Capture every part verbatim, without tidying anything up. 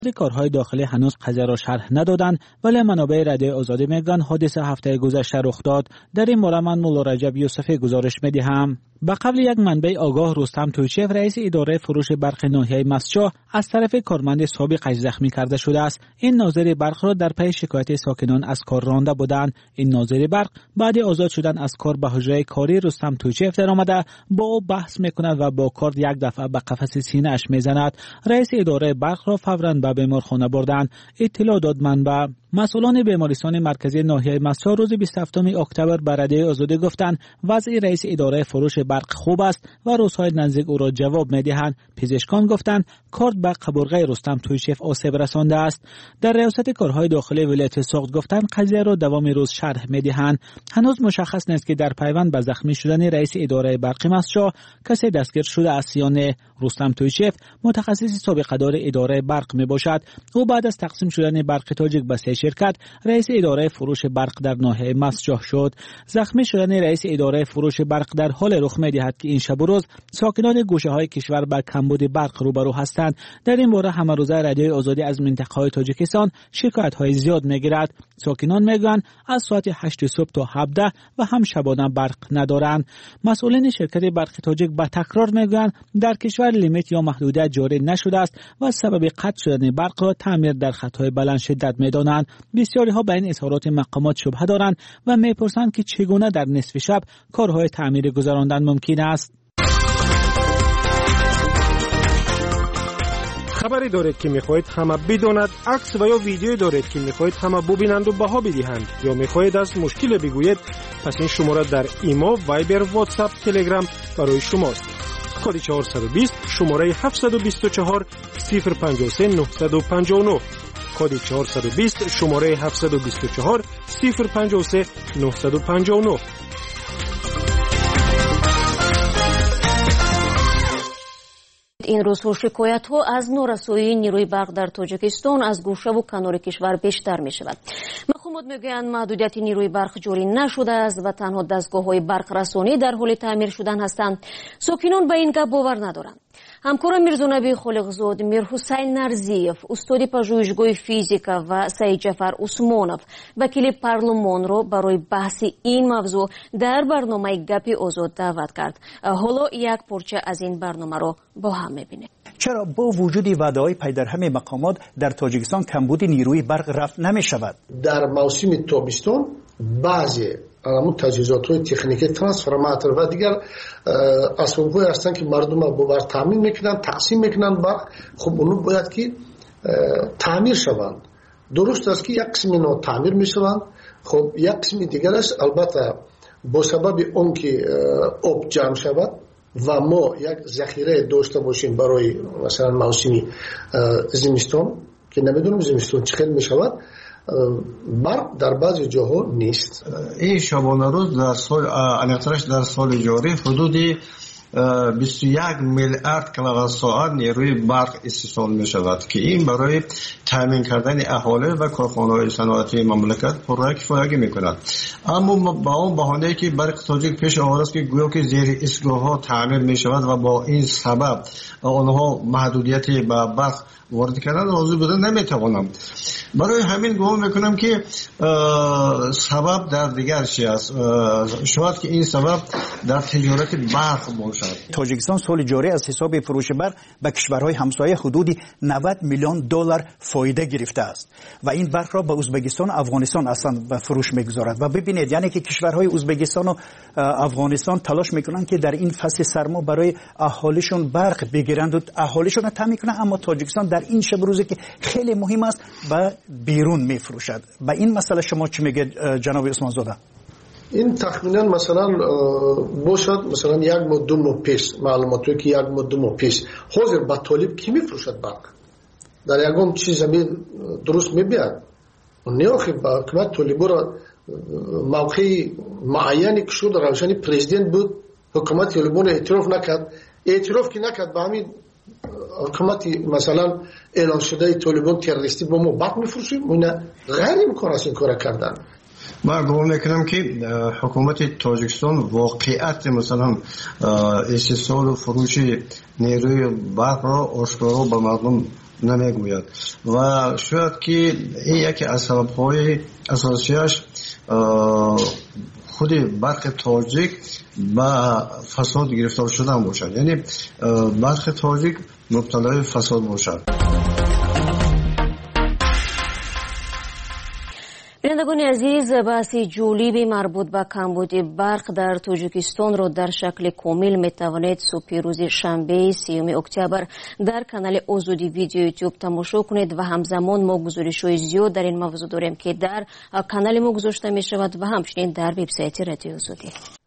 کارهای داخلی هنوز قضیه را شرح ندادند، ولی منابع رادیو آزادی میگن حادثه هفته گذشته رخ داد. در این باره من مولا رجب یوسفی گزارش میدهم. به قبل یک منبع آگاه رستم تویچف رئیس اداره فروش برق ناحیه مسجد از طرف کارمند سابقش زخمی کرده شده است. این ناظر برق را در پی شکایت ساکنان از کار رانده بودند. این ناظر برق بعد آزاد شدن از کار به حجره کاری رستم تویچف در آمده با او بحث میکند و با کارد یک دفعه به قفس سینه اش میزند. رئیس اداره برق را فوراً به بیمارخانه بردند. اطلاع داد منبع. مسئولان بیمارستان مرکزی ناحیه مسجد روز بیست و هفتم اکتبر به رادیو آزادی گفتند وضع رئیس اداره فروش برق خوب است و روزهای نزدیک او را جواب میدهند. پزشکان گفتند کارد به قبرغه رستم تویچف آسیب رسانده است. در ریاست کارهای داخلی ولایت سوخت گفتند قضیه را دوام روز شرح میدهند. هنوز مشخص نیست که در پیوند به زخمی شدن رئیس اداره برق مسجد کسی دستگیر شده است یا نه. رستم تویچف متخصص سابقه دار اداره برق می باشد. او بعد از تقسیم شدن برق تاجیک به سه شرکت رئیس اداره فروش برق در ناحیه مسجد شد. زخمی شدن رئیس اداره فروش برق در حال رخ می دهد که این شب و روز ساکنان گوشه های کشور با کمبود برق روبرو هستند. در این باره همه روزه رادیو آزادی از منطقه های تاجیکستان شکایت های زیاد می گیرد. ساکنان میگن از ساعت هشت صبح تا هفده و هم شبانه برق ندارند. مسئولین شرکت برق تاجیک به تکرار میگن در کشور لیمیت یا محدودیت جاری نشده است و سبب قطع شدن برق را تعمیر در خطهای بلند شدت میدانند. بسیاری ها به این اظهارات مقامات شبهه دارند و میپرسند که چگونه در نصف شب کارهای تعمیر گذراندن ممکن است. خبری دارید که میخواهید همه بداند، عکس و یا ویدیو دارید که میخواهید همه ببینند و بها بدهند، یا میخواهید از مشکل بگویید، پس این شماره در ایما، وایبر، واتساپ، تلگرام برای شماست. کد چهارصد و بیست شماره هفتصد و بیست و چهار صفر پنجاه و سه نهصد و پنجاه و نه. کد چهارصد و بیست شماره هفتصد و بیست و چهار صفر پنجاه و سه نهصد و پنجاه و نه. این روزها شکایت ها از نارسایی نیروی برق در تاجیکستان از گوشه و کنار کشور بیشتر می شود. مقامات میگویند محدودیت نیروی برق جاری نشده است و تنها دستگاه های برق رسانی در حال تعمیر شدن هستند. ساکنان به این گپ باور ندارند. همکارم میرزونبی خالقزاد، میر حسین نرزیف، استاد پژوهشگاه فیزیکا و سعید جعفر عثمانов وکیل پارلمان را برای بحث این موضوع در برنامه گپ آزاد دعوت کرد. حالا یک پارچه از این برنامه را با هم میبینیم. چرا با وجود وعده‌های پی در هم مقامات در تاجیکستان کمبود نیروی برق رفع نمی شود؟ در موسم تابستان بعضی همون تجهیزات های تکنیکی ترانسفورماتور و دیگر اسباب های هستند که مردم باور تامین میکنن، تقسیم میکنن برق. خب اونو باید که تعمیر شوند. درست است که یک قسم اینا تعمیر میشوند، خب یک قسم دیگر است البته با سبب اون که آب جمع شود و ما یک ذخیره داشته باشیم برای مثلا موسم زمستان که نمیدونم زمستان چه خیلی میشود، برق در بعضی جاها نیست. این شبانه روز در سال الکترش در سال جاری حدود بیست و یک میلیارد کیلووات ساعت نیروی برق استفاده می شود که این برای تامین کردن اهالی و کارخانه‌های صنعتی مملکت پررای کفایت می کند. اما با اون بهانه‌ای که برق تاجیک پیش آورده است که گویا که زیر ایستگاه‌ها تعمیر می شود و با این سبب آنها محدودیتی به برق وارد کردن راضی بودن نمیتوانم. برای همین گمان میکنم که سبب در دیگر چی است. شاید که این سبب در تجارت برق باشد. تاجیکستان سال جاری از حساب فروش برق به کشورهای همسایه حدود نود میلیون دلار فایده گرفته است و این برق را به ازبکستان و افغانستان اصلا به فروش میگذارد. و ببینید یعنی که کشورهای ازبکستان و افغانستان تلاش میکنن که در این فصل سرما برای اهالیشون برق بگیرند و اهالیشون را تامین کنند، اما تاجیکستان در این شب روزی که خیلی مهم است به بیرون میفروشد. به این مسئله شما چی میگید جناب عثمان زاده؟ این تخمینا مثلا باشد مثلا یک ماه دو ماه پیش معلوماتی که یک ماه دو ماه پیش حاضر با طالب کی میفروشد برق در یگان چیز زمین درست میبیاد نیاخی با حکومت طالب را موقع معینی که شد روشنی پرزیدنت بود حکومت طالبان اعتراف نکرد اعتراف که نکرد به همین حکومت مثلا اعلان شده طالبان تروریستی با ما برق میفروشیم اون غیر امکان است این کار کردن. من گمان میکنم که حکومت تاجیکستان واقعیت مثلا استحصال و فروش نیروی برق را آشکارا به مردم نمیگوید و شاید که این یکی از سبب‌های اساسیش خود برخی تاجیک با فساد گرفتار شدن باشد، یعنی برخی تاجیک مبتلای فساد باشد. بینندگان عزیز، بحث جالب مربوط به کمبود برق در تاجیکستان را در شکل کامل می توانید صبح روز شنبه سیوم اکتبر در کانال آزادی ویدیو یوتیوب تماشا کنید و همزمان ما گزارش‌های زیاد در این موضوع داریم که در کانال ما گذاشته می شود و همچنین در وبسایت رادیو آزادی.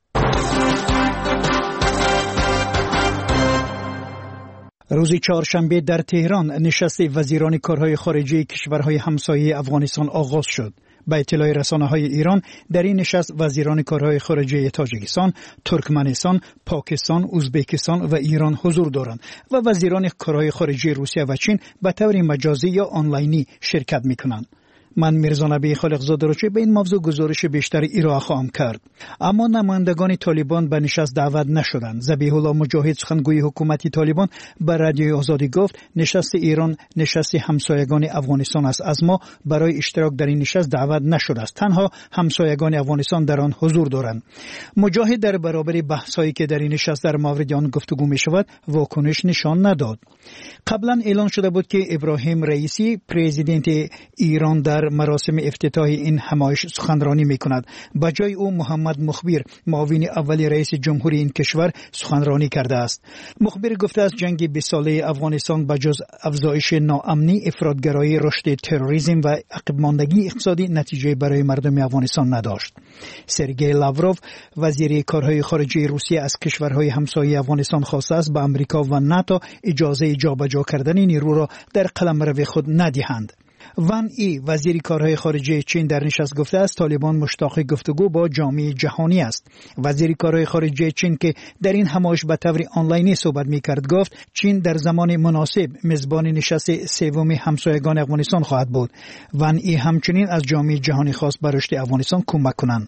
روز چهارشنبه در تهران نشست وزیران کارهای خارجه کشورهای همسایه افغانستان آغاز شد. به اطلاع رسانه‌های ایران در این نشست وزیران کارهای خارجه تاجیکستان، ترکمنستان، پاکستان، ازبکستان و ایران حضور دارند و وزیران کارهای خارجه روسیه و چین به طور مجازی یا آنلاینی شرکت می‌کنند. من میرزا نبی خالقزاده را به این موضوع گزارش بیشتر ارائه خواهم کرد. اما نمایندگان طالبان به نشست دعوت نشدند. ذبیح الله مجاهد سخنگوی حکومت طالبان به رادیو آزادی گفت نشست ایران نشست همسایگان افغانستان است، از ما برای اشتراک در این نشست دعوت نشده است، تنها همسایگان افغانستان در آن حضور دارند. مجاهد در برابر بحثایی که در این نشست در مورد آن گفتگو می شود واکنش نشان نداد. قبلا اعلان شده بود که ابراهیم رئیسی پرزیدنت ایران در مراسم افتتاح این همایش سخنرانی میکند. به جای او محمد مخبر معاون اول رئیس جمهوری این کشور سخنرانی کرده است. مخبر گفته است جنگ بیست ساله افغانستان بجز افزایش ناامنی، افراطگرایی، رشد تروریسم و عقب ماندگی اقتصادی نتیجه برای مردم افغانستان نداشت. سرگئی لاوروف وزیر کارهای خارجه روسیه از کشورهای همسایه افغانستان خواسته است به آمریکا و ناتو اجازه جابجا کردن نیرو را در قلمرو خود ندهند. وان ای وزیر کارهای خارجه چین در نشست گفته است طالبان مشتاق گفتگو با جامعه جهانی است. وزیر کارهای خارجه چین که در این همایش به طور آنلاینی صحبت می‌کرد گفت چین در زمان مناسب میزبان نشست سوم همسایگان افغانستان خواهد بود. وان ای همچنین از جامعه جهانی خواست به رشد افغانستان کمک کنند.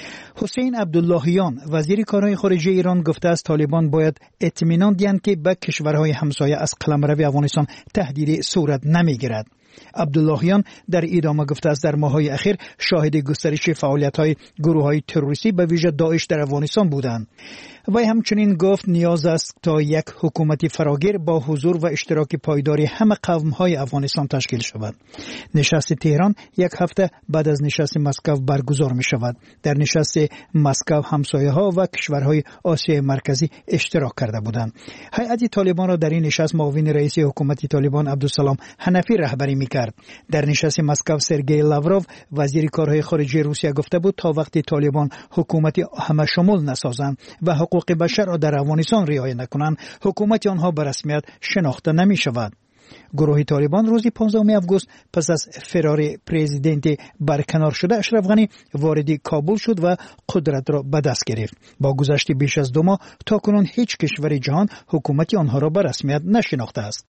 حسین عبداللهیان وزیر کارهای خارجه ایران گفته است طالبان باید اطمینان دهند که به کشورهای همسایه از قلمرو افغانستان تهدید صورت نمیگیرد. عبداللهیان در ادامه گفته است در ماه‌های اخیر شاهد گسترش فعالیت‌های گروه‌های تروریستی به ویژه داعش در افغانستان بودند. و همچنین گفت نیاز است تا یک حکومت فراگیر با حضور و اشتراک پایداری همه قوم‌های افغانستان تشکیل شود. نشست تهران یک هفته بعد از نشست مسکو برگزار می‌شود. در نشست مسکو همسایه‌ها و کشورهای آسیای مرکزی اشتراک کرده بودند. هیئت طالبان را در این نشست معاون رئیس حکومت طالبان عبدالسلام حنفی رهبری می‌کرد. در نشست مسکو سرگئی لاوروف وزیر کارهای خارجه روسیه گفته بود تا وقتی طالبان حکومت همه شمول نسازند و حقوق بشر را در افغانستان رعایت نکنند حکومت آنها به رسمیت شناخته نمی شود. گروه طالبان روز پانزدهم آگوست پس از فرار پرزیدنت برکنار شده اشرف غنی وارد کابل شد و قدرت را به دست گرفت. با گذشت بیش از دو ماه تاکنون هیچ کشور جهان حکومت آنها را به رسمیت نشناخته است.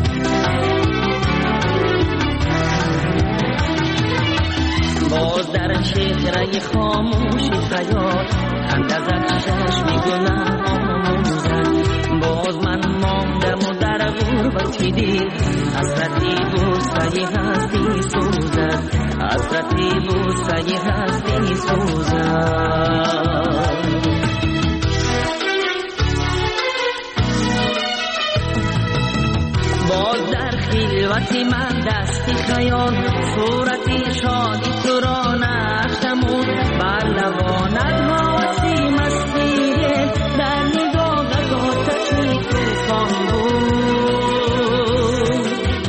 باز در شکرای خاموشی خیال اندازت چشمی گلم آموزد باز من ماندم و در غربتی دید حسرتی بوستایی هستی سوزد حسرتی بوستایی هستی سوزد باز در خلوتی من دستی خیال صورتی شادی تو را نشتمون بر لبانت ماسی مسیره در نگاهت آتشی توفان بود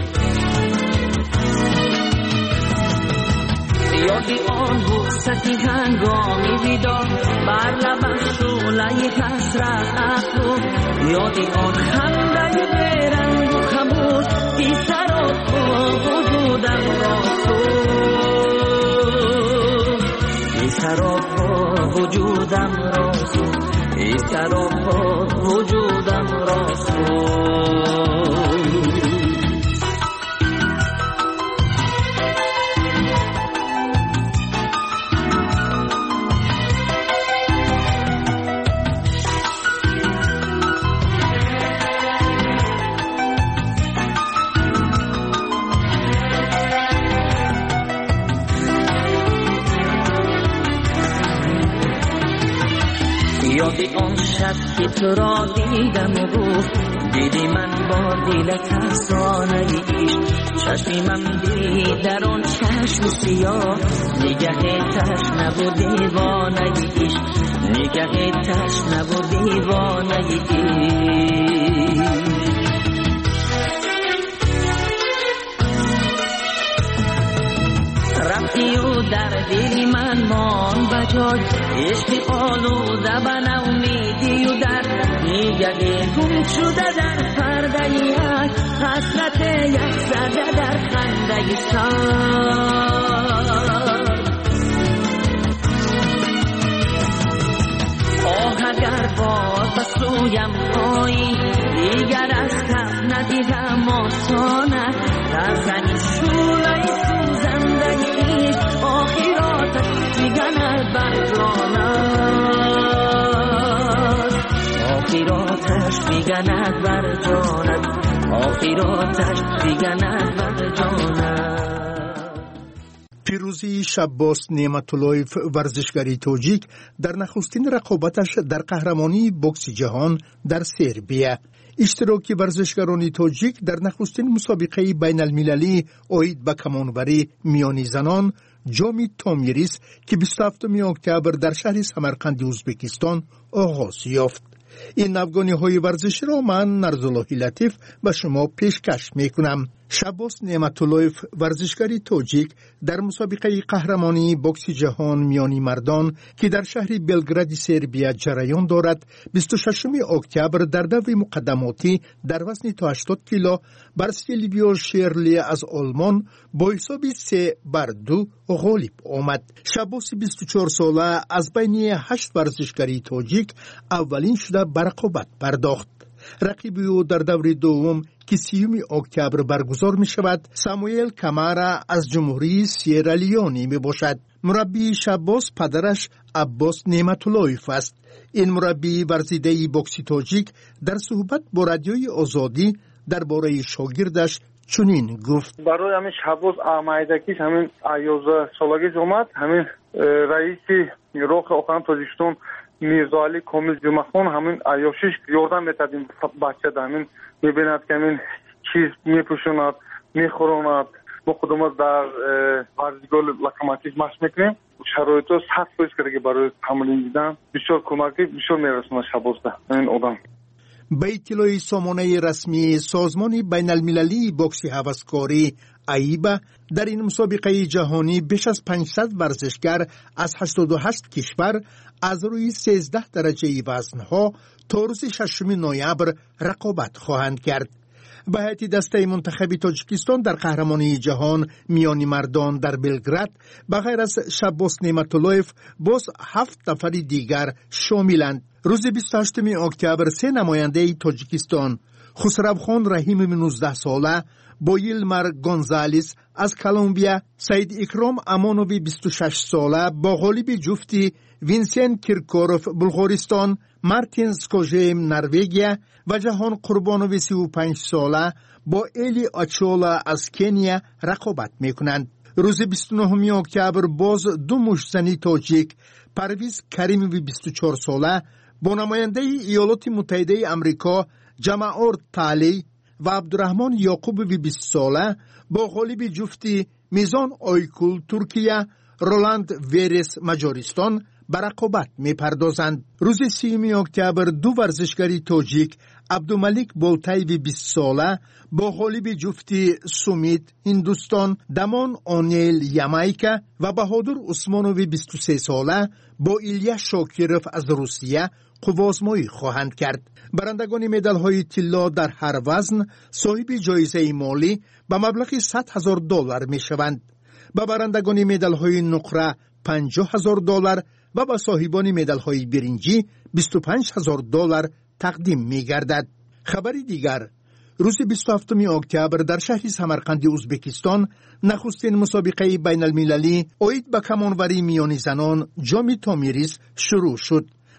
یادی آن بوستی هنگامی دیدار بر لبش شعله حسرت بود یادی آن خنده برنگ و خموش بی سراب وجودم را سوز بی سراب وجودم را سوز بی سراب وجودم را سوز شب که تو را دیدم و گفت دیدی من با دل ترسانه ایش چشمی من دید در آن چشم سیاه نگه تشنه و دیوانه ایش نگه تشنه و دیوانه ایش رفتی و در دل من مان بجای عشق آلوده بن امیدی و در نیگه گم شده در پرده یک حسرت یک زده در خنده سر آه اگر باز بسویم آیی دیگر از کف ندیدم آسانه در زنی شوله سوزنده ایش آخراتش میگند بر جانت آخراتش میگند بر جانت آخراتش میگند بر جانت. پیروزی شباس نعمتاللهیف ورزشکاری تاجیک در نخستین رقابتش در قهرمانی بوکس جهان در سربیه. اشتراک ورزشکاران تاجیک در نخستین مسابقه بین المللی اوید به کمانوری میانی زنان جام تومیریس که بیست و هفتم اکتبر در شهر سمرقند ازبکستان آغاز یافت. این افغانی های ورزشی را من نرزالله لطیف به شما پیشکش می کنم. شباس نعمتاللهیف ورزشکاری تاجیک در مسابقه قهرمانی بوکس جهان میانی مردان که در شهر بلگراد سربیه جریان دارد بیست و ششم اکتبر در دور مقدماتی در وزن تا هشتاد کیلو بر سیلویو شیرلی از آلمان با حساب سه بر دو غالب آمد. شباس بیست و چهار ساله از بین هشت ورزشکاری تاجیک اولین شده به رقابت پرداخت. رقیب او در دور دوم که سیوم اکتبر برگزار می شود ساموئل کامارا از جمهوری سیرالیونی می باشد. مربی شباس پدرش عباس نعمتاللهیف است. این مربی ورزیده بوکس تاجیک در صحبت با رادیوی آزادی درباره شاگردش چنین گفت: برای همین شباس آمایدگیش همین یازده سالگیش اومد. همین رئیس روح اوکراین تاجیکستان میرزا علی کامل جمعخان همین عیاشیش یاردم میتد این بچه ده همین میبیند که همین چیز میپوشوند میخوراند. ما خودمون در ورزشگاه لوکوموتیو مشق میکنیم. شرایط رو سخت پیش کرده برای تمرین دیدن بسیار کمکی بسیار میرسونه شباس ده این آدم. به اطلاع سامانه رسمی سازمان بین المللی بوکس هوسکاری ایبا در این مسابقه جهانی بیش از پانصد ورزشگر از هشتاد و هشت کشور از روی سیزده درجه وزنها تا روز ششم نوامبر رقابت خواهند کرد. به هیئت دسته منتخب تاجیکستان در قهرمانی جهان میانی مردان در بلگراد به غیر از شباس نعمتاللهیف باز هفت نفر دیگر شاملند. روز بیست و هشتم اکتبر سه نماینده تاجیکستان خسروخان رحیم نوزده ساله، بویلمر گونزالس از کلمبیا، سید اکرام امانوی بیست و شش ساله با غالب جفتی وینسن کیرکوروف بلغارستان، مارتین سکوژیم نروژ و جهان قربانوی سی و پنج ساله با الی آچولا از کنیا رقابت میکنند. روز بیست و نهم اکتبر باز دو مشتزنی تاجیک پرویز کریموی بیست و چهار ساله با نماینده ایالات متحده امریکا جمعور تالی و عبدالرحمن یعقوبوی بیست ساله با غالب جفتی میزان آیکول ترکیه، رولاند ویرس مجارستان به رقابت می پردازند. روز سیوم اکتبر دو ورزشکاری تاجیک عبدالملک بولتایوی بیست ساله با غالب جفتی سومیت هندوستان، دمان آنیل یامایکا و بهادر عثمانوی بیست و سه ساله با ایلیا شاکیروف از روسیه قوازمایی خواهند کرد. برندگان مدال های طلا در هر وزن صاحب جایزه مالی به مبلغ صد هزار دلار می شوند. به برندگان مدال های نقره پنجاه هزار دلار و به صاحبان مدال های برنجی بیست و پنج هزار دلار تقدیم می گردد. خبری دیگر: روز بیست و هفتم اکتبر در شهر سمرقند ازبکستان نخستین مسابقه بین المللی اوید به کمانوری میانی زنان جام تومیریس شروع شد.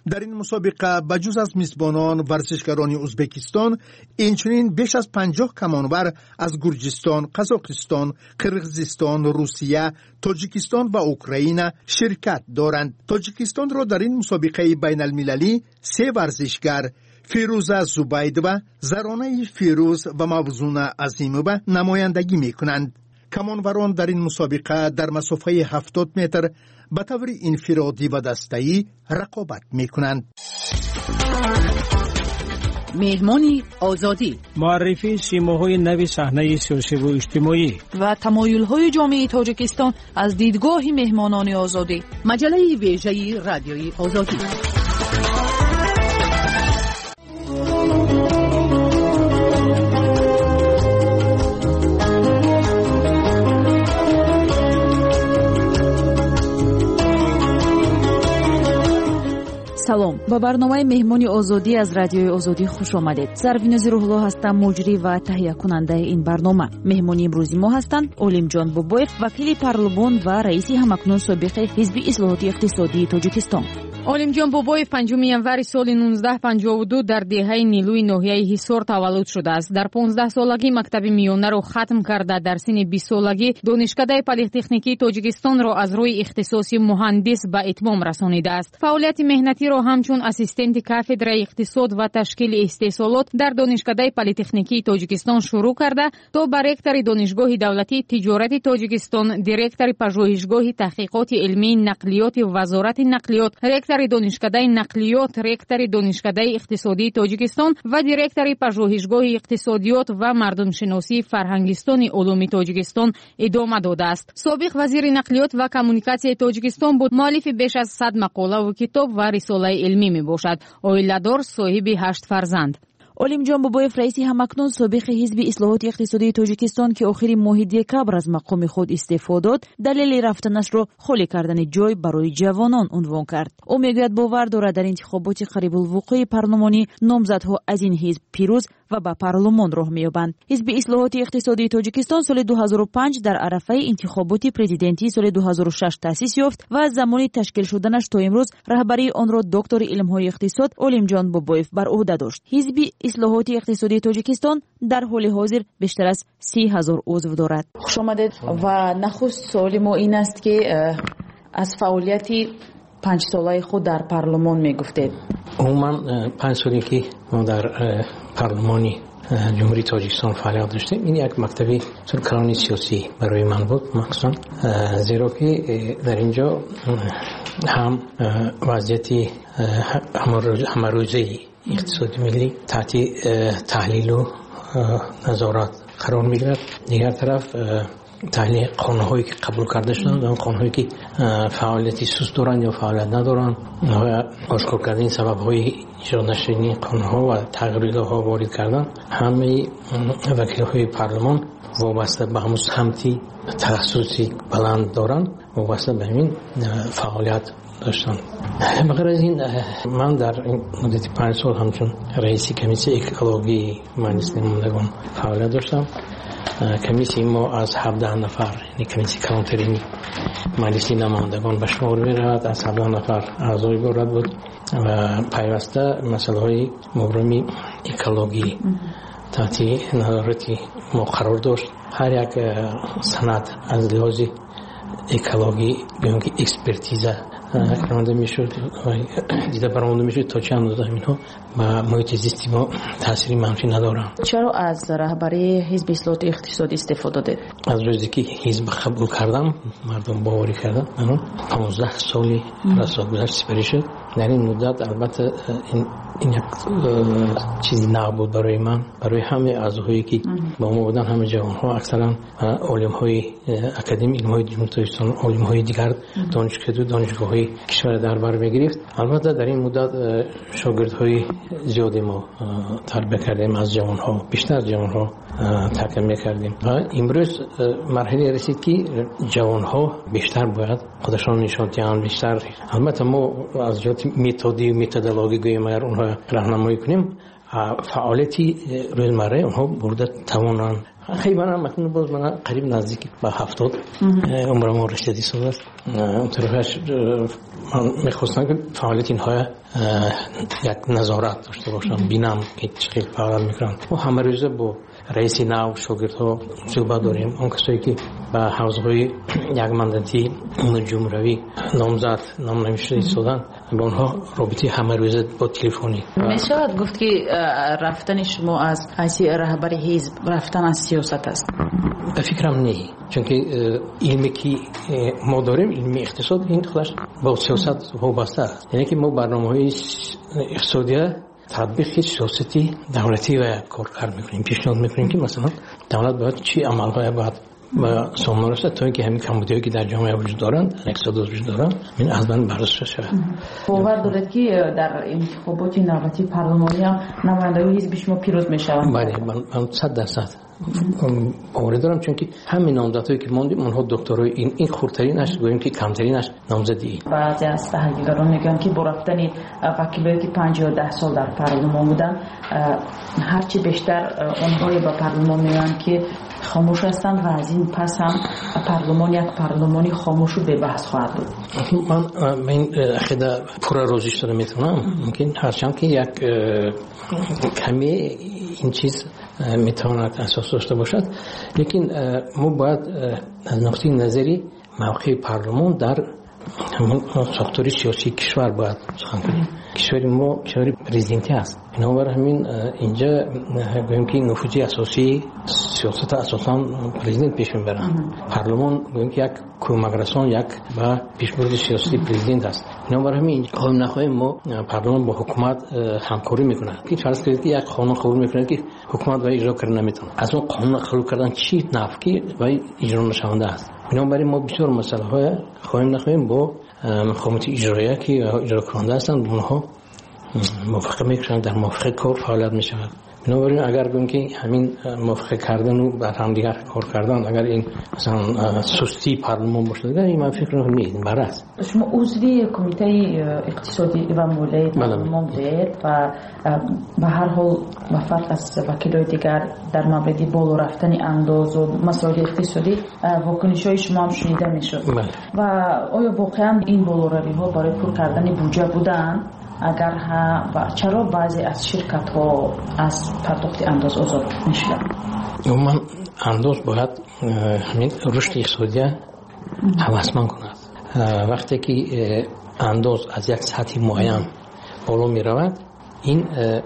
در این مسابقه بجز از میزبانان ورزشکاران ازبکستان اینچنین بیش از پنجاه کمانور از گرجستان، قزاقستان، قرقیزستان، روسیه، تاجیکستان و اوکراین شرکت دارند. تاجیکستان را در این مسابقه بین المللی سه ورزشگر فیروزه زبیدوه، زرانه فیروز و موزون عظیموبه نمایندگی می کنند. کمانوران در این مسابقه در مسافه هفتاد متر به طور انفرادی و دسته‌ای رقابت می کنند. مهمانی آزادی، معرفی سیماهای نو صحنه سیاسی و اجتماعی و تمایل‌های جامعه تاجیکستان از دیدگاه مهمانان آزادی. مجله ویژه رادیوی آزادی. салом ба барномаи меҳмони озодӣ аз радиои озодӣ хуш омадед. Зарвинози Рӯҳулло ҳастам, муҷрӣ ва таҳиякунандаи ин барнома. меҳмони имрӯзи мо ҳастанд Олимҷон Бобоев, вакили парлумон ва раиси ҳамакнун собиқи ҳизби ислоҳоти иқтисодии Тоҷикистон. Олимҷон Бобоев панҷуми январи соли нуздаҳ панҷоҳу ду дар деҳаи Нилӯи ноҳияи Ҳисор таваллуд шудааст. Дар понздаҳсолагӣ мактаби миёнаро хатм карда, дар синни бистсолагӣ донишкадаи политехникии Тоҷикистонро аз рӯи ихтисоси муҳандис ба итмом расонидааст. Фаъолияти меҳнатиро ҳамчун ассистенти кафедраи иқтисод ва ташкили истеҳсолот дар донишкадаи политехникии Тоҷикистон шурӯъ карда, то ба ректори донишгоҳи давлатии тиҷорати Тоҷикистон, директори пажӯҳишгоҳи таҳқиқоти илмии нақлиёти вазорати нақлиёт, ректори донишкадаи нақлиёт, ректори донишкадаи иқтисодии Тоҷикистон ва директори пажӯҳишгоҳи иқтисодиёт ва мардумшиносии фарҳангистони улуми Тоҷикистон идома додааст. Собиқ вазири нақлиёт ва коммуникатсияи Тоҷикистон буд. муаллифи беш аз сад мақолаву китоб ва рисолаи илмӣ мебошад. Оиладор, соҳиби ҳашт фарзанд. Олимҷон Бобоев раиси ҳамакнун собиқи ҳизби ислоҳоти иқтисодии Тоҷикистон ки охири моҳи декабр аз мақоми худ истеъфо дод, далели рафтанашро холӣ кардани ҷой барои ҷавонон унвон кард. ӯ мегӯяд бовар дорад дар интихоботи қарибулвуқӯи парлумонӣ номзадҳо аз ин ҳизб пирӯз ва ба парлумон роҳ меёбанд. ҳизби ислоҳоти иқтисодии Тоҷикистон соли дуҳазору панҷ дар арафаи интихоботи президентии соли дуҳазору шаш таъсис ёфт ва аз замони ташкил шуданаш то имрӯз раҳбарии онро доктори илмҳои иқтисод Олимҷон Бобоев бар уҳда дошт. ҳизби ислоҳоти иқтисодии Тоҷикистон дар ҳоли ҳозир бештар аз си ҳазор узв дорад. хушомадед. ва нахуст суоли мо ин аст ки аз фаъолияти панҷсолаи худ дар парлумон мегуфтед. умуман панҷ соле ки мо дар парлумони ҷумҳурии Тоҷикистон фаъолият доштем, ин як мактаби калони сиёсӣ барои ман буд, махсусан зеро ки дар инҷо ҳам вазъияти ҳамарӯзаи иқтисоди миллӣ таҳти таҳлилу назорат қарор мегирад. дигар тараф таҳлил қонунҳое ки қабул карда шуданд, он қонунҳое ки фаъолияти суст доранд ё фаъолият надоранд, ошкор кардани сабабҳои иҷод нашудани қонунҳо ва тағйиротҳо ворид кардан, ҳамаи вакилҳои парлумон вобаста ба ҳамун самти таҳассуси баланд доранд, вобаста ба ҳамин фаъолият доштанд. бағайр аз ин ман дар муддати панҷ сол ҳамчун раиси комиссияи экологии маҷлиси намояндагон фаъолият доштам. комиссияи мо аз ҳабдаҳ нафар, яъне комиссияи калонтарини маҷлиси намояндагон ба шумор меравад. аз ҳабдаҳ нафар аъзо иборат буд ва пайваста масъалаҳои муброми экологӣ таҳти назорати мо қарор дошт. ҳар як санад аз лиҳози экологӣ биён ки экспертиза ронда мешуд, дида баромада мешуд то чӣ андоза ҳаминҳо ба муҳити зисти мо таъсири манфӣ надоранд. чаро аз раҳбарии ҳизби ислоҳоти иқтисодӣ истеъфо додед? аз рӯзе ки ҳизб қабул кардам, мардум боварӣ карда, манон понздаҳ соли расогузашт сипарӣ шуд. дар ин муддат албатта ин як чизи нав буд барои ман, барои ҳамаи аъзоҳое ки ба мо буданд, ҳама ҷавонҳо, аксаран олимҳои академии илмҳои ҷумҳурии Тоҷикистон, олимҳои дигар донишкаду донишгоҳҳои кишвар дар бар мегирифт. албатта дар ин муддат шогирдҳои зиёде мо тарбия кардем, аз ҷавонҳо, бештар ҷавонҳо тарбия мекардем ва имрӯз марҳилае расид ки ҷавонҳо бештар бояд худашон нишон диҳанд, бештар. албатта мо аз ҷоҳати методи методологӣ гӯем агар онҳо раҳнамоӣ кунем, фаъолияти рӯзмарраи онҳо бурда тавонанд خیلی من مکنون باز من قریب نزدیک به هفتاد عمرم رسیدی سال است. اون طرفش من میخواستم که فعالیت اینها یک نظارت داشته باشم، بینم که چقدر فعال میکنن. و همه روزه با رئیس نو شاگردها صحبت داریم. اون کسایی که به حوزه‌های یک مانداتی جمهوری نامزد نام نمیشه ایستادن، با اونها رابطه همه روزه با تلفنی. میشود گفت که رفتن شما از حیث رهبر حزب رفتن از سیاست است؟ به فکرم نه، چون که علمی که ما داریم، علمی اقتصاد، این خودش با سیاست وابسته است. یعنی که ما برنامه‌های اقتصادی تطبیق سیاستی دولتی و کارگر میکنیم، پیشنهاد میکنیم که مثلا دولت باید چی عملهای باید و سامانه رسد تا اینکه همین کمبودیایی که در جامعه وجود دارند، اقتصاد وجود دارند، این از من بررسی شود. باور دارد که در انتخابات نوبتی پارلمانی هم نمایندگان حزب شما پیروز میشوند؟ بله، من صد درصد باور دارم، چون که همین نامزدهایی که ماندیم اونها دکترای این این خردترینش گوییم که کمترینش نامزدی. بعضی از تحلیلگران میگن که با رفتن وکیلایی که پنجاه ده سال در پارلمان بودن، هرچی بیشتر اونهایی با پارلمان میان که خاموش هستند و از این پس هم پارلمان یک پارلمانی خاموش و به بحث خواهد بود. من این عقیده پورا روزیش دارم میتونم، ممکن هرچند که یک کمی این چیز میتواند اساس داشته باشد، لیکن ما باید از نقطه نظری موقع پارلمان در همون ساختار سیاسی کشور باید سخن کنیم. کشور ما کشور پرزیدنتی است، بنابراین همین اینجا گوییم که نفوذ اساسی سیاست اساساً پرزیدنت پیش میبرند. پارلمان گوییم که یک کمکرسان، یک با پیشبرد سیاسی پرزیدنت است. بنابراین همین اینجا نخواهیم ما پارلمان با حکومت همکاری میکنه که فرض کنید که یک قانون قبول میکنه که حکومت وای اجرا کردن نمیتونه، از اون قانون قبول کردن چی نفعی وای اجرا نشونده است. بنابراین ما بسیار مسئله های خواهیم نخواهیم با مقامات اجرایی که اجرا کننده هستند اونها موافقه میکنند، در موافقه کار فعالیت میشود. بنابراین اگر گویم که همین موافقه کردن و بر هم دیگر کار کردن، اگر این مثلا سستی پارلمان باشه، این من فکر نمی‌کنم برعکس. شما عضوی کمیته اقتصادی و مالی پارلمان بودید و به هر حال وفات از وکیلای دیگر در مورد بالا رفتن انداز و مسائل اقتصادی واکنش‌های شما هم شنیده میشد. و آیا واقعا این بالاروی‌ها برای پر کردن بودجه بودن؟ اگر ها و چرا بعضی از شرکت ها از پرداخت انداز آزاد میشن؟ من انداز باید همین رشد اقتصادی هوسمان کند. وقتی که انداز از یک سطح معین بالا می رود، این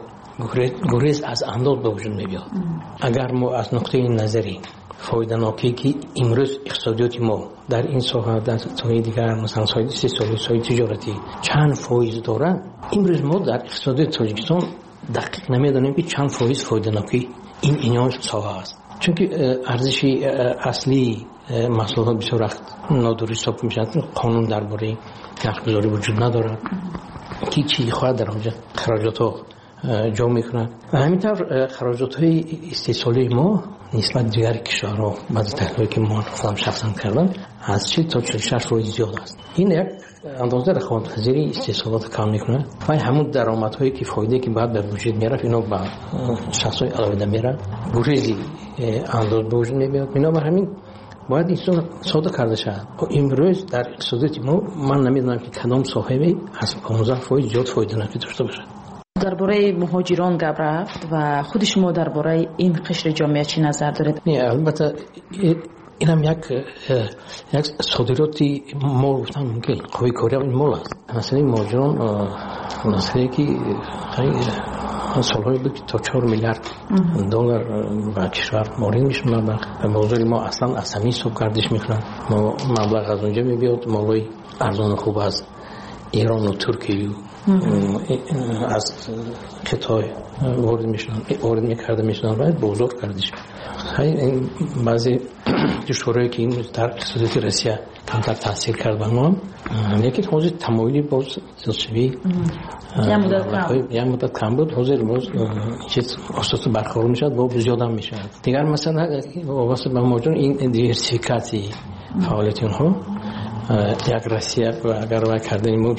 گریز از انداز به وجود می بیاد. اگر ما از نقطه نظری فایده ناکی که امروز اقتصادیات ما در این ساحه، در ساحه دیگر مثلا ساحه اقتصادی، ساحه تجارتی چند فایز دارند، امروز ما در اقتصاد تاجیکستان دقیق نمیدانیم که چند فایز فایده ناکی این اینها ساحه است، چون که ارزش اصلی محصولات بسیار وقت نادرست حساب میشن. قانون درباره نرخ‌گذاری وجود ندارد که چی خواهد در آنجا خراجات ها جا میکنند و همینطور خراجات های استحصالی ما نسبت دیگر کشورها بعضی تحلیلی که ما خودم شخصا کردم از چه تا چهل و شش فایز زیاد است. این یک اندازه رقابت پذیری استحصالات کم میکنه و همون درآمدهایی که فایده که بعد به وجود میاره اینا به شخصای علاوه میاره، گریزی انداز به وجود نمیاد. بنابراین همین باید این ساده کرده شد. امروز در اقتصادیات ما من نمیدونم که کدام صاحبی از پانزده فایز زیاد فایده ناکی داشته باشه. درباره مهاجران گپ رفت و خود شما درباره این قشر جامعه چی نظر دارید؟ نه البته اینم یک یک صادراتی مال گفتن ممکن قوی کاری هم این مال است. مثلا این مهاجران مسئله که خیلی سالهای بود که تا چهار میلیارد دلار به کشور وارد میشن و موضوع ما اصلا از همین صبح گردش میکنن. ما مبلغ از اونجا میبیاد، مالای ارزان خوب از ایران و ترکیه از قطعه وارد میشن، وارد میکرده میشن و بزرگ کردش. خیلی بعضی کشورهایی که این در اقتصادیات روسیه کمتر تاثیر کرد به ما، لیکن حوزه تمایلی باز زیادشوی یا مدت کم بود، حوزه باز چیز اساس برخورد میشد با زیاد هم میشد. دیگر مثلا واسه به موجود این دیورسیفیکاسی فعالیت اونها یک روسیه و اگر وای کردن ما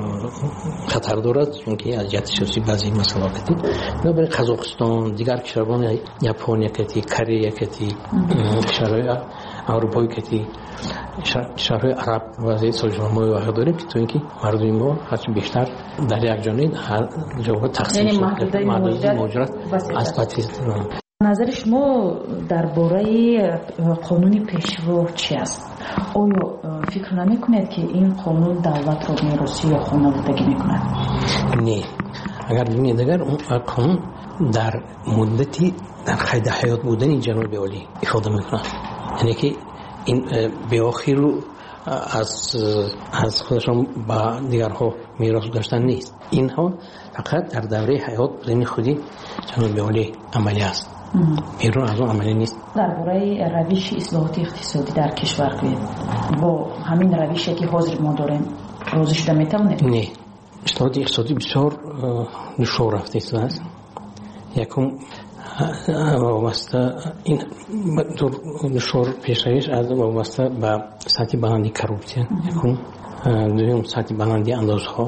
خطر دارد چون که از جهت سیاسی بعضی مسائل کتی نه برای قزاقستان دیگر کشورهای ژاپن کتی کره کتی کشورهای اروپایی کتی کشورهای عرب و سازمان ما واقع داریم که تو اینکه مردم ما هرچی بیشتر در یک جانب هر جا تقسیم شده محدودیت موجود از قطعی نظر شما درباره قانون پیشرو چی است؟ آیا فکر نمی‌کنید که این قانون دولت را میراثی یا خانوادگی می‌کند؟ نه. اگر ببینید اگر اون قانون در مدتی در قید حیات بودن جناب عالی افاده می‌کند، یعنی که این به آخر رو از از خودشون با دیگرها میراث داشتن نیست. اینها فقط در دوره حیات بودن خودی جناب عالی عملی است. بیرون از اون عملی نیست. درباره روش اصلاحات اقتصادی در کشور که با همین روشی که حاضر ما داریم روزی شده میتونه؟ نه. اصلاحات اقتصادی بسیار دشوار رفته است. یکم وابسته این دشوار پیشرویش از وابسته به سطح بلندی کروپسیون، یکم دوم سطح بلندی اندازها،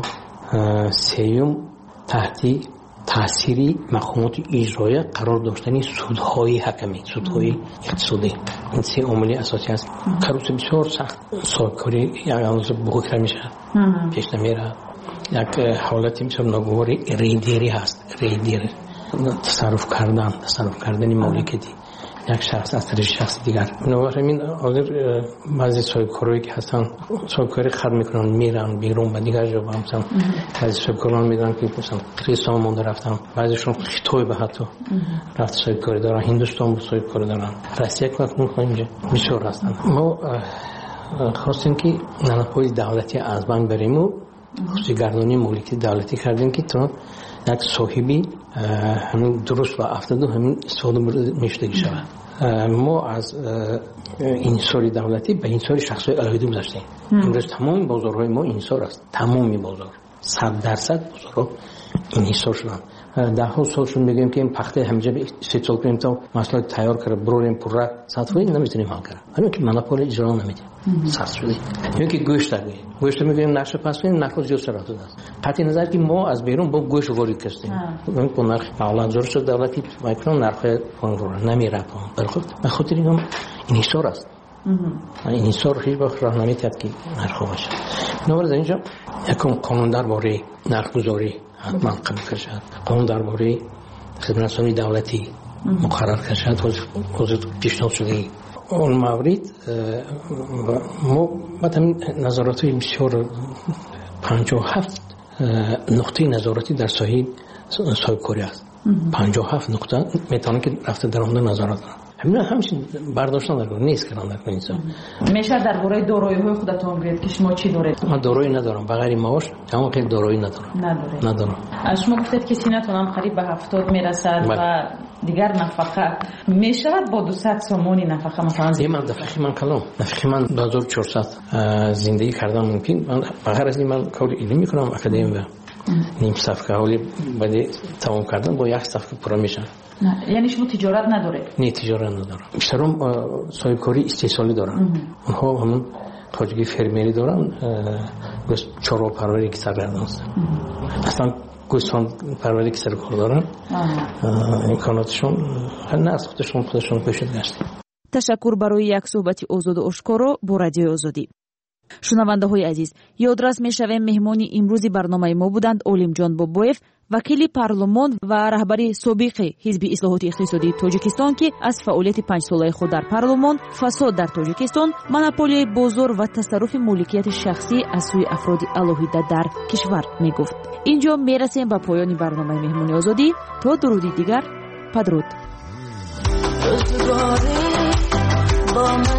سوم تحتی تأثیری مقامات اجرایی قرار داشتن سودهای حکمی، سودهای اقتصادی، این سه عامل اساسی است. کروپسیون بسیار سخت سازکاری یک اندازه بزرگتر میشه، پیش نمیره. یک حالتی بسیار ناگواری ریدیری هست، ریدیری تصرف کردن، تصرف کردن مالکیتی یک شخص از طریق شخص دیگر. بنابراین اگر بعضی سازکارایی که هستن سازکاری خرج میکنن میرن بیرون به دیگر جا مثلا بعضی سازکاران میدونن که مثلا کریستان مونده رفتن، بعضیشون خطوی به حتی رفت سازکاری دارن، هندوستان سازکاری دارن، روسیه که وقت میخوایم اینجا بسیار هستن. ما خواستیم که نهادهای دولتی از بین بریم و خصوصی گردانی مالکیت دولتی کردیم که تو یک صاحبی همین درست و افتاده همین استفاده میشدگی شود. ما از انحصار دولتی به انحصار شخصی علیحده گذاشتیم. امروز تمام بازارهای ما انحصار است، تمامی بازار صد درصد بازارها انحصار شدن. ده ها سالشون بگیم که این پخته همینجا سه سال پیش تا مسئله تیار کرده بروریم پره سطحی نمیتونیم حل کنیم، همین که مناپول اجرا نمیدیم سخت شده. یا که گوشت داریم گوشت میگیم نقش پس کنیم نرخ زیاد شده است. قطعی نظر که ما از بیرون با گوشت وارد کردیم اون با نرخ اعلا زور شد دولتی میکنن نرخ پایین رو نمیره پایین. برخورد به خاطر اینم انحصار است. این انحصار هیچ وقت راه نمیتاد که نرخ باشه. نوبت اینجا یکم قانون درباره نرخ گذاری حتما قبول کرد. قانون درباره خدمترسانی دولتی مقرر کرد حاضر پیشنهاد شده. اون مورد ما بعد همین نظارات بسیار پنجاه و هفت نقطه نظارتی در ساحه سازکاری است. پنجاه و هفت نقطه میتونه که رفته در اون نظارت کنه. همین همچین برداشتن در نیست که در کنید. میشه درباره دارایی‌های خودتون بگید که شما چی دارید؟ من دارایی ندارم، بغیر معاش تمام خیلی دارایی ندارم. ندارید. ندارم. شما گفتید که سینتون قریب به هفتاد میرسد و دیگر نفقه میشه با دویست سومونی نفقه مثلا زندگی من نفقه من کلام نفقه من دو هزار و چهارصد زندگی کردم ممکن. من بغیر از این من کار علمی میکنم اکادمی و نیم صفحه حالی بعد تمام کردن با یک صفحه پر میشن. نه یعنی شما تجارت نداره؟ نه تجارت ندارم. بیشترم صاحبکاری استحصالی دارم. اونها همون تاجگی فرمیری دارن، گوشت چارو پروری که سرگردان هستن. اصلا گوشتان پروری که سر کار دارن. امکاناتشون نه از خودشون خودشون پیشت گشتن. تشکر برای یک صحبت آزاد و آشکارا با رادیو آزادی. شنونده های عزیز، یادرس می شویم مهمانی امروزی برنامه ما بودند عالمجان بابویف، وکیل پارلمان و رهبری سابق حزب اصلاحات اقتصادی تاجیکستان که از فعالیت پنج ساله خود در پارلمان، فساد در تاجیکستان، مونوپولی بازار و تصرف مالکیت شخصی از سوی افراد الهیده در کشور می گفت. اینجا می رسیم به پایان برنامه مهمانی آزادی. تا درودی دیگر، بدرود.